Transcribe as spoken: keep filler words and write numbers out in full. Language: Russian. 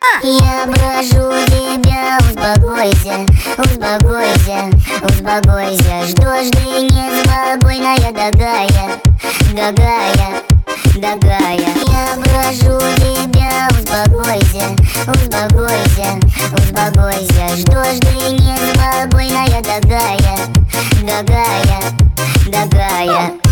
Я прошу тебя, успокойся, успокойся, успокойся. Что ж ты неспокойная такая, такая, такая? Я прошу тебя, успокойся, успокойся, успокойся. Что ж ты неспокойная такая, такая, такая?